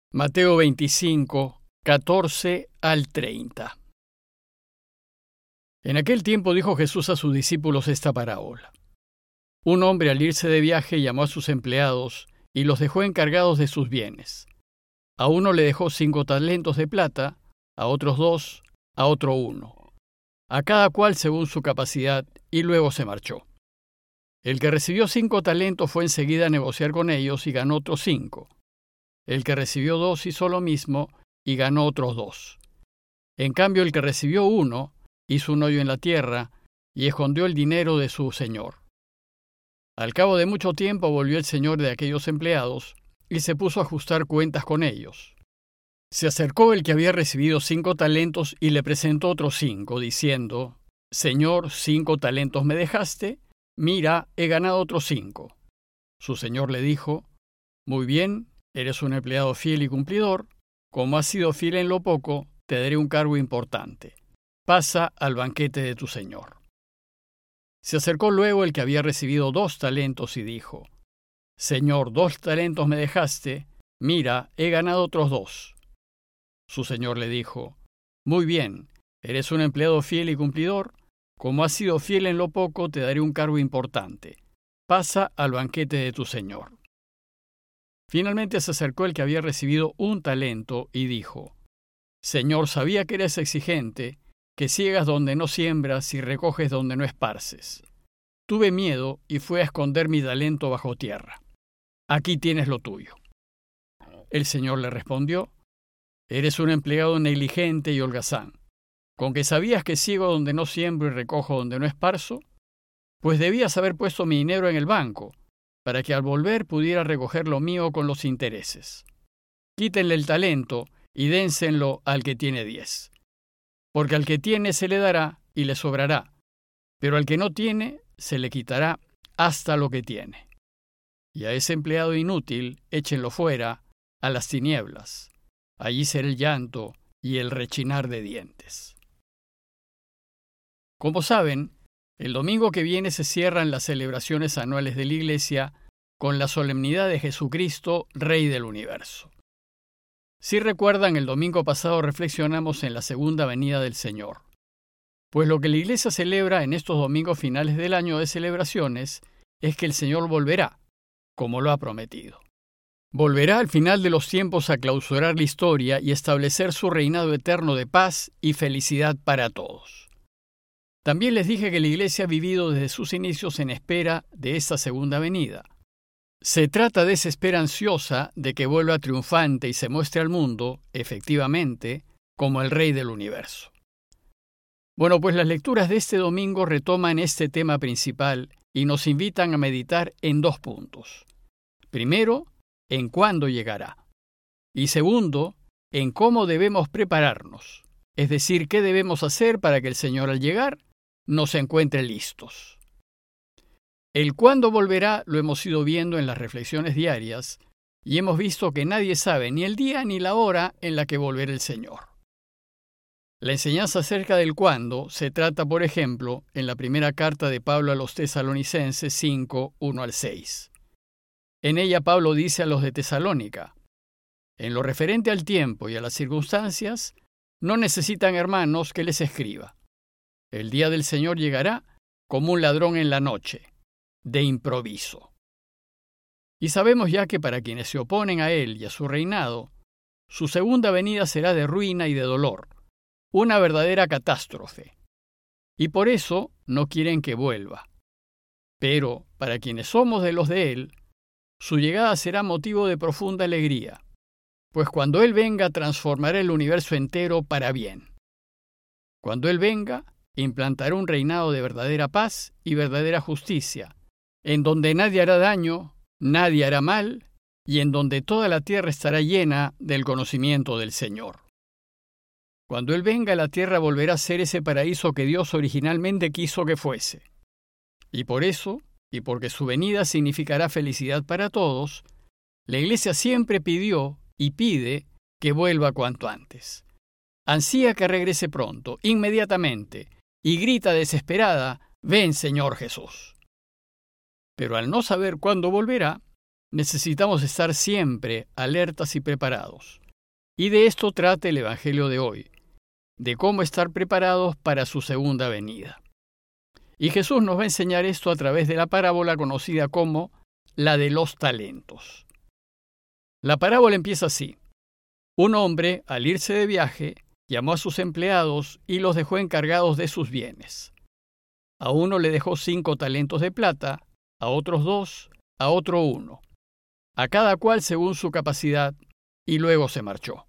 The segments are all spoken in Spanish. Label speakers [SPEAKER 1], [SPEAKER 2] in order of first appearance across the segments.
[SPEAKER 1] Mateo 25, 14 al 30. En aquel tiempo dijo Jesús a sus discípulos esta parábola. Un hombre al irse de viaje llamó a sus empleados y los dejó encargados de sus bienes. A uno le dejó 5 talentos de plata, a otros 2, a otro 1, a cada cual según su capacidad, y luego se marchó. El que recibió 5 talentos fue enseguida a negociar con ellos y ganó otros 5. El que recibió 2 hizo lo mismo y ganó otros 2. En cambio, el que recibió 1 hizo un hoyo en la tierra y escondió el dinero de su señor. Al cabo de mucho tiempo volvió el señor de aquellos empleados y se puso a ajustar cuentas con ellos. Se acercó el que había recibido 5 talentos y le presentó otros 5, diciendo: «Señor, 5 talentos me dejaste, mira, he ganado otros 5». Su señor le dijo: «Muy bien, eres un empleado fiel y cumplidor. Como has sido fiel en lo poco, te daré un cargo importante. Pasa al banquete de tu señor». Se acercó luego el que había recibido 2 talentos y dijo: «Señor, 2 talentos me dejaste, mira, he ganado otros 2». Su señor le dijo: «Muy bien, eres un empleado fiel y cumplidor. Como has sido fiel en lo poco, te daré un cargo importante. Pasa al banquete de tu señor». Finalmente se acercó el que había recibido 1 talento y dijo: «Señor, sabía que eres exigente, que ciegas donde no siembras y recoges donde no esparces. Tuve miedo y fui a esconder mi talento bajo tierra. Aquí tienes lo tuyo». El señor le respondió: «Eres un empleado negligente y holgazán. ¿Con que sabías que ciego donde no siembro y recojo donde no esparzo? Pues debías haber puesto mi dinero en el banco, para que al volver pudiera recoger lo mío con los intereses. Quítenle el talento y dénsenlo al que tiene 10. Porque al que tiene se le dará y le sobrará, pero al que no tiene se le quitará hasta lo que tiene. Y a ese empleado inútil échenlo fuera, a las tinieblas. Allí será el llanto y el rechinar de dientes». Como saben, el domingo que viene se cierran las celebraciones anuales de la Iglesia con la solemnidad de Jesucristo, Rey del Universo. Si recuerdan, el domingo pasado reflexionamos en la segunda venida del Señor. Pues lo que la Iglesia celebra en estos domingos finales del año de celebraciones es que el Señor volverá, como lo ha prometido. Volverá al final de los tiempos a clausurar la historia y establecer su reinado eterno de paz y felicidad para todos. También les dije que la Iglesia ha vivido desde sus inicios en espera de esta segunda venida. Se trata de esa espera ansiosa de que vuelva triunfante y se muestre al mundo, efectivamente, como el Rey del Universo. Bueno, pues las lecturas de este domingo retoman este tema principal y nos invitan a meditar en 2 puntos. Primero, en cuándo llegará. Y segundo, en cómo debemos prepararnos, es decir, qué debemos hacer para que el Señor al llegar nos encuentre listos. El cuándo volverá lo hemos ido viendo en las reflexiones diarias y hemos visto que nadie sabe ni el día ni la hora en la que volverá el Señor. La enseñanza acerca del cuándo se trata, por ejemplo, en la primera carta de Pablo a los Tesalonicenses 5, 1 al 6. En ella Pablo dice a los de Tesalónica: «En lo referente al tiempo y a las circunstancias, no necesitan, hermanos, que les escriba. El día del Señor llegará como un ladrón en la noche, de improviso». Y sabemos ya que para quienes se oponen a él y a su reinado, su segunda venida será de ruina y de dolor, una verdadera catástrofe. Y por eso no quieren que vuelva. Pero para quienes somos de los de él, su llegada será motivo de profunda alegría, pues cuando él venga transformará el universo entero para bien. Cuando él venga, implantará un reinado de verdadera paz y verdadera justicia, en donde nadie hará daño, nadie hará mal, y en donde toda la tierra estará llena del conocimiento del Señor. Cuando él venga, la tierra volverá a ser ese paraíso que Dios originalmente quiso que fuese. Y por eso, y porque su venida significará felicidad para todos, la Iglesia siempre pidió y pide que vuelva cuanto antes. Ansía que regrese pronto, inmediatamente, y grita desesperada: «Ven, Señor Jesús». Pero al no saber cuándo volverá, necesitamos estar siempre alertas y preparados, Y de esto trata el Evangelio de hoy, de cómo estar preparados para su segunda venida. Y Jesús nos va a enseñar esto a través de la parábola conocida como la de los talentos. La parábola empieza así. Un hombre, al irse de viaje, llamó a sus empleados y los dejó encargados de sus bienes. A uno le dejó 5 talentos de plata, a otros 2, a otro 1, a cada cual según su capacidad, y luego se marchó.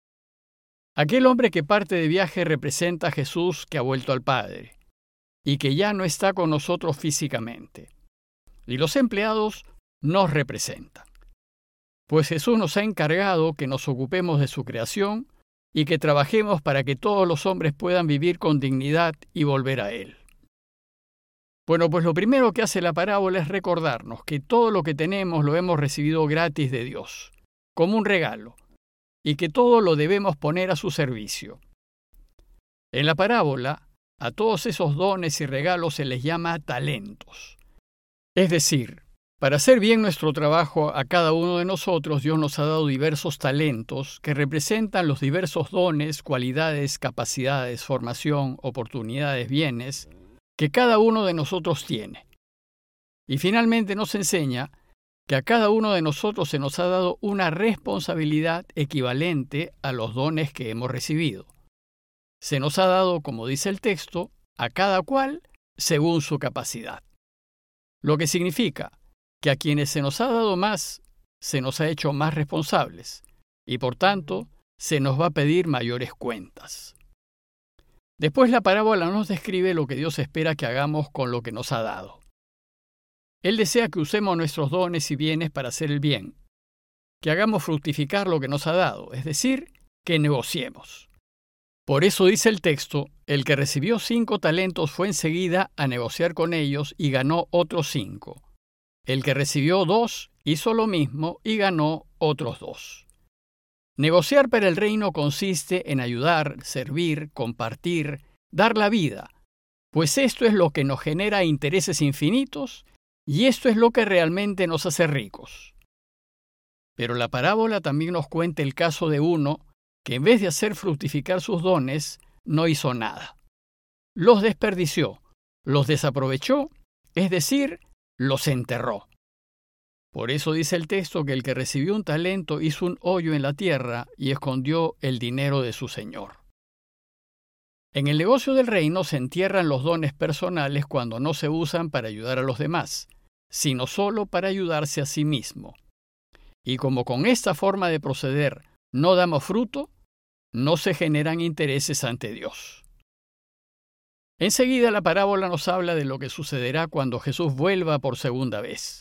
[SPEAKER 1] Aquel hombre que parte de viaje representa a Jesús que ha vuelto al Padre, y que ya no está con nosotros físicamente. Y los empleados nos representan. Pues Jesús nos ha encargado que nos ocupemos de su creación y que trabajemos para que todos los hombres puedan vivir con dignidad y volver a Él. Bueno, pues lo primero que hace la parábola es recordarnos que todo lo que tenemos lo hemos recibido gratis de Dios, como un regalo, y que todo lo debemos poner a su servicio. En la parábola, a todos esos dones y regalos se les llama talentos. Es decir, para hacer bien nuestro trabajo a cada uno de nosotros, Dios nos ha dado diversos talentos que representan los diversos dones, cualidades, capacidades, formación, oportunidades, bienes que cada uno de nosotros tiene. Y finalmente nos enseña que a cada uno de nosotros se nos ha dado una responsabilidad equivalente a los dones que hemos recibido. Se nos ha dado, como dice el texto, a cada cual según su capacidad. Lo que significa que a quienes se nos ha dado más, se nos ha hecho más responsables, y por tanto, se nos va a pedir mayores cuentas. Después la parábola nos describe lo que Dios espera que hagamos con lo que nos ha dado. Él desea que usemos nuestros dones y bienes para hacer el bien, que hagamos fructificar lo que nos ha dado, es decir, que negociemos. Por eso dice el texto, el que recibió 5 talentos fue enseguida a negociar con ellos y ganó otros 5. El que recibió 2 hizo lo mismo y ganó otros 2. Negociar para el reino consiste en ayudar, servir, compartir, dar la vida, pues esto es lo que nos genera intereses infinitos y esto es lo que realmente nos hace ricos. Pero la parábola también nos cuenta el caso de uno que en vez de hacer fructificar sus dones, no hizo nada. Los desperdició, los desaprovechó, es decir, los enterró. Por eso dice el texto que el que recibió un talento hizo un hoyo en la tierra y escondió el dinero de su señor. En el negocio del reino se entierran los dones personales cuando no se usan para ayudar a los demás, sino solo para ayudarse a sí mismo. Y como con esta forma de proceder no damos fruto, no se generan intereses ante Dios. Enseguida la parábola nos habla de lo que sucederá cuando Jesús vuelva por segunda vez.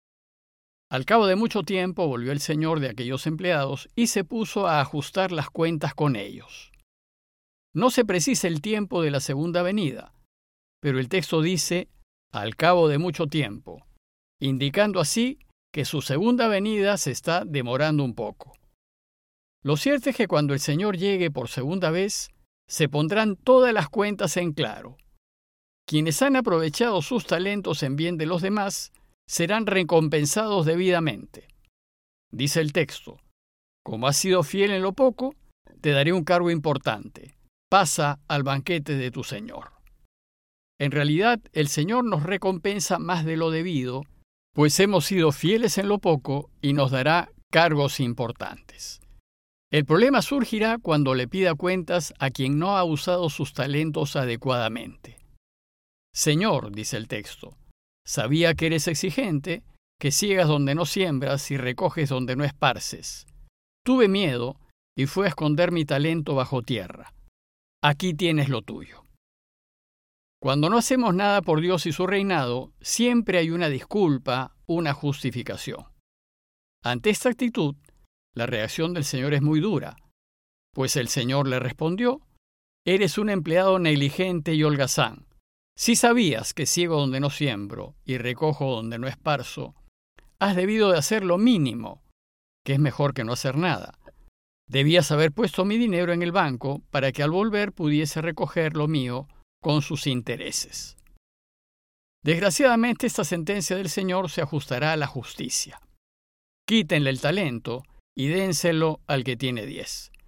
[SPEAKER 1] Al cabo de mucho tiempo volvió el señor de aquellos empleados y se puso a ajustar las cuentas con ellos. No se precisa el tiempo de la segunda venida, pero el texto dice, al cabo de mucho tiempo, indicando así que su segunda venida se está demorando un poco. Lo cierto es que cuando el Señor llegue por segunda vez, se pondrán todas las cuentas en claro. Quienes han aprovechado sus talentos en bien de los demás, serán recompensados debidamente. Dice el texto, como has sido fiel en lo poco, te daré un cargo importante. Pasa al banquete de tu Señor. En realidad, el Señor nos recompensa más de lo debido, pues hemos sido fieles en lo poco y nos dará cargos importantes. El problema surgirá cuando le pida cuentas a quien no ha usado sus talentos adecuadamente. Señor, dice el texto, sabía que eres exigente, que ciegas donde no siembras y recoges donde no esparces. Tuve miedo y fui a esconder mi talento bajo tierra. Aquí tienes lo tuyo. Cuando no hacemos nada por Dios y su reinado, siempre hay una disculpa, una justificación. Ante esta actitud, la reacción del Señor es muy dura, pues el Señor le respondió, eres un empleado negligente y holgazán. Si sabías que ciego donde no siembro y recojo donde no esparzo, has debido de hacer lo mínimo, que es mejor que no hacer nada. Debías haber puesto mi dinero en el banco para que al volver pudiese recoger lo mío con sus intereses. Desgraciadamente, esta sentencia del Señor se ajustará a la justicia. Quítenle el talento y dénselo al que tiene 10.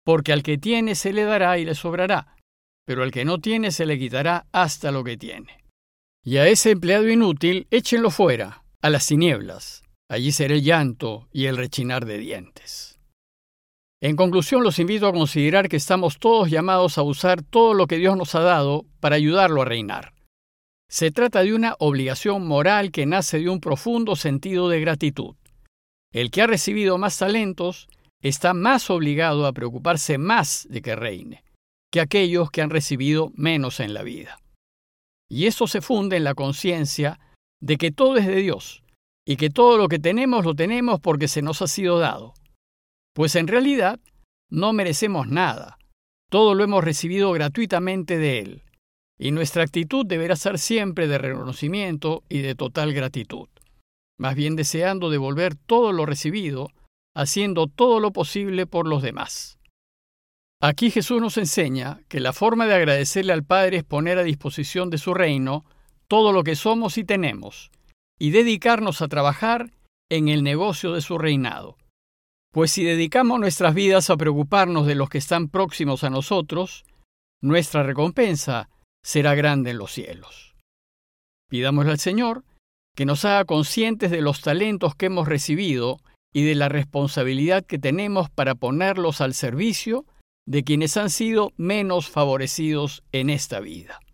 [SPEAKER 1] porque al que tiene se le dará y le sobrará, pero al que no tiene se le quitará hasta lo que tiene. Y a ese empleado inútil échenlo fuera, a las tinieblas. Allí será el llanto y el rechinar de dientes. En conclusión, los invito a considerar que estamos todos llamados a usar todo lo que Dios nos ha dado para ayudarlo a reinar. Se trata de una obligación moral que nace de un profundo sentido de gratitud. El que ha recibido más talentos está más obligado a preocuparse más de que reine que aquellos que han recibido menos en la vida. Y eso se funde en la conciencia de que todo es de Dios y que todo lo que tenemos lo tenemos porque se nos ha sido dado. Pues en realidad no merecemos nada, todo lo hemos recibido gratuitamente de Él, y nuestra actitud deberá ser siempre de reconocimiento y de total gratitud, más bien deseando devolver todo lo recibido, haciendo todo lo posible por los demás. Aquí Jesús nos enseña que la forma de agradecerle al Padre es poner a disposición de su reino todo lo que somos y tenemos, y dedicarnos a trabajar en el negocio de su reinado. Pues si dedicamos nuestras vidas a preocuparnos de los que están próximos a nosotros, nuestra recompensa será grande en los cielos. Pidámosle al Señor que nos haga conscientes de los talentos que hemos recibido y de la responsabilidad que tenemos para ponerlos al servicio de quienes han sido menos favorecidos en esta vida.